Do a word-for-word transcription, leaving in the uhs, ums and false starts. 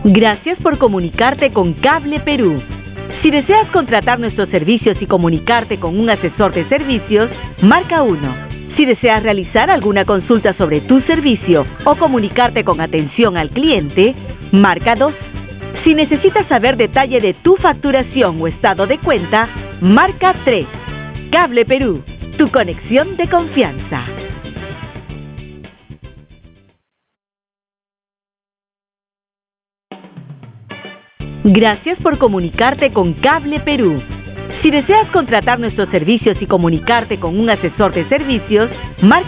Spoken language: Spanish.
Gracias por comunicarte con Cable Perú. Si deseas contratar nuestros servicios y comunicarte con un asesor de servicios, marca uno. Si deseas realizar alguna consulta sobre tu servicio o comunicarte con atención al cliente, marca dos. Si necesitas saber detalle de tu facturación o estado de cuenta, marca tres. Cable Perú, tu conexión de confianza. Gracias por comunicarte con Cable Perú. Si deseas contratar nuestros servicios y comunicarte con un asesor de servicios, marca